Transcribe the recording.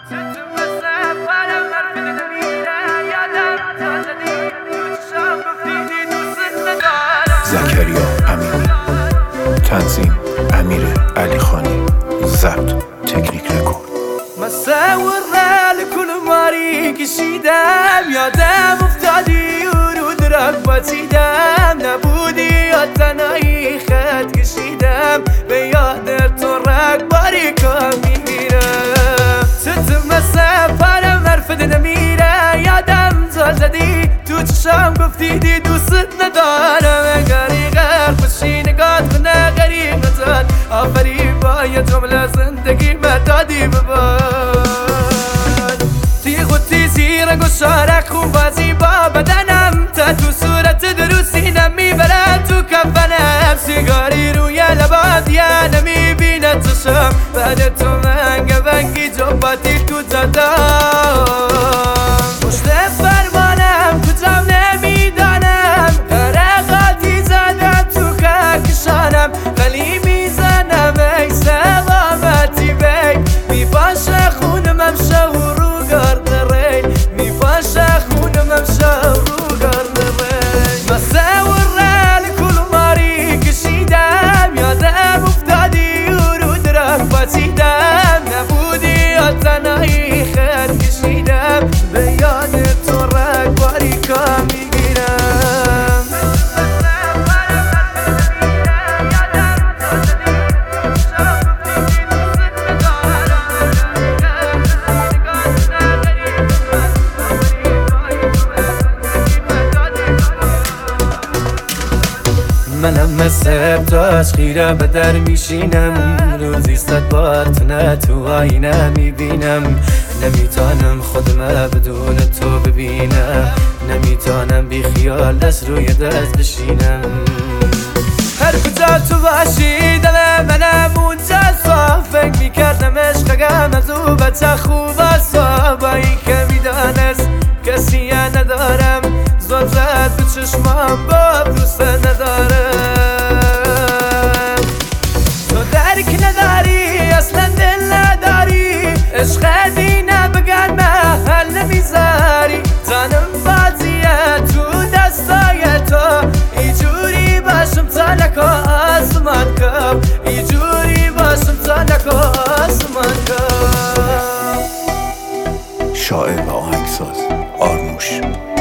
زکریا امینی، تنظیم امیر علی خانی، ضبط تکنیک رکورد. مساور لكل ماري كشيدام يادام افتادي ورود ركبتي دام نبودي التناي خد كشيدام بيادر ترك باريكا ميرا تتمسى فانا مرفد نميرا يادام زلزدي توتشام قفتي دي دوستنا دارا مقاري غير خشي نقاط خنا غريب نزال آفري بايا جملة زندگي متادي بباد تيغوتي زيرك وشارك خوبازي بابدنم تاتو صورة دروسي نمي بلاتو كفنم سيغاري رويا لباد يا نمي بينا تشم بعدتو منگا بنگي جوباتي كتادام مشتف فرمانم کجام نمیدانم غرقاتی زدم تو کهکشانم خلی میزنم ای سلامتی بی میپاشه خونم امشب رو گرد ری میپاشه خونم امشب رو گرد ری مساور لكل ماری کشیدم یادم افتادی ورود رکبتی دم نبودی تنهایی خد کشیدم به یاد تو رکباری کا میگیرم منم مثل تاش خیره به در میشینم روزی 100 بار تو آینه میبینم نمیتونم خودم بدون تو ببینم نمیتونم بی خیال دست روی دست بشینم هر کجا تو باشی دل منم اونجا صاف فکر میکردم عشقم از او بچه خوب صابایی که میدانست کسی ندارم زل زد به چشمام با دوست ندارم تو درک نداری اصلا دل نداری عشق دینه بگن محل نمیذاری تنم بازیه تو دستای تو ایجوری باشم تا نکا آسمان کم ایجوری باشم تا نکا آسمان کم. شاعر و آهنگساز آرنوش.